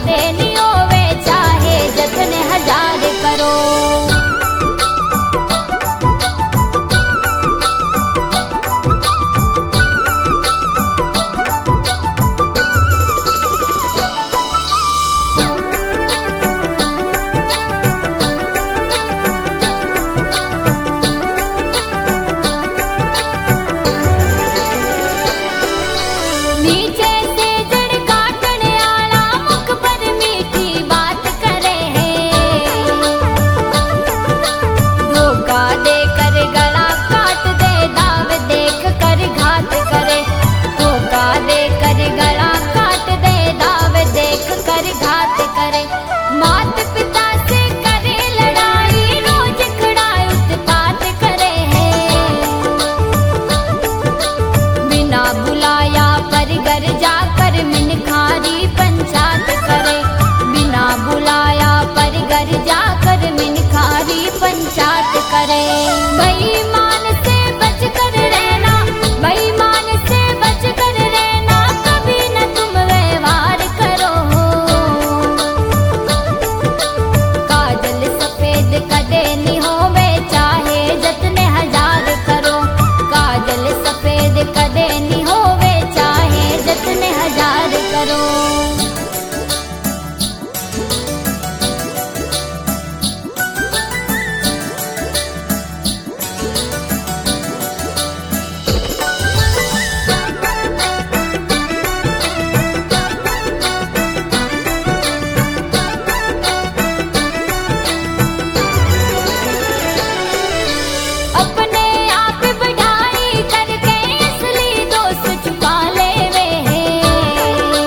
कदे नी होवे चाहे जतने हजार करो। नीचे से जड़ काटने आला मुख पर मीठी बात करे है, धोखा दे कर गला काट दे दाव देख कर घात करे, धोखा दे कर गला काट दे दाव देख कर घात करे। मात पिता से करे लड़ाई रोज खड़ा उत्पात करे है, बिना बुलाया पर घर जाकर मिनखारी पंचायत करे, बिना बुलाया पर घर जाकर मिनखारी पंचायत करे। बेईमान से बच कर रहना, बेईमान से बच कर रहना, कभी न तुम व्यवहार करो। काजल सफेद कदे नहीं होवे चाहे जतने हजार करो, काजल सफेद कदे नहीं होवे चाहे जतने हजार करो। अपने आप बढ़ाई करके असली दोस्त छुपा लेवे है,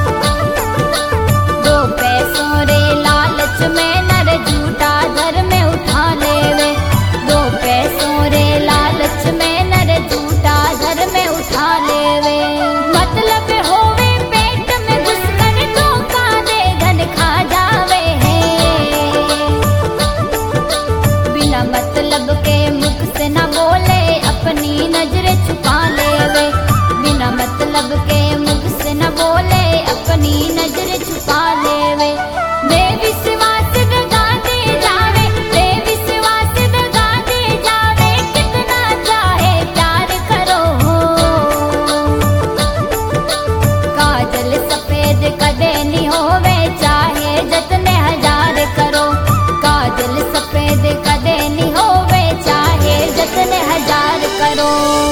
दो पैसों रे लालच में नर झूठा घर में उठा लेवे, दो पैसों रे लालच में नर झूठा घर में उठा लेवे। मतलब होवे पेट में घुसकर धोखा दे धन खा जावे है, बिना मतलब के मुख से न बोले अपनी नजर छुपा लेवे, बिना मतलब के मुख से न बोले अपनी नजर छुपा लेवे। बेविश्वास दगा दे जावे, बेविश्वास दगा दे जावे, कितना चाहे प्यार करो। काजल सफेद कदे नहीं होवे चाहे जतने हजार करो, काजल सफेद कदे नहीं होवे चाहे जतने हजार करो।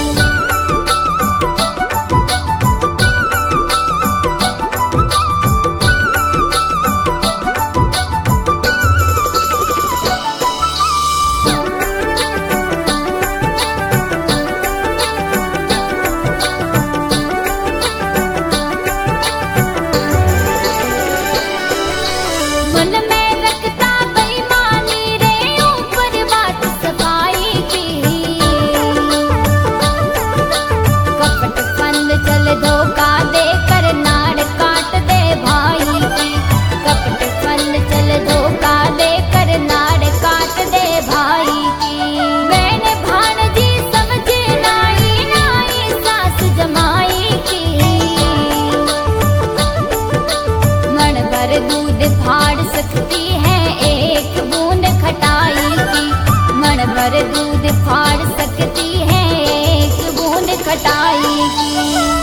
मन में रखता बेईमानी रे ऊपर बात सफाई की, कपट फंद चल धोखा दे कर नाड़ काट दे भाई की, कपट फंद चल धोखा दे कर नाड़ काट दे भाई की। मैंने भाणजी समझे नाई नाई सास जमाई की, मन भर दूध फाड़ सकती है एक बूंद खटाई की, मन भर दूध फाड़ सकती है एक बूंद खटाई की।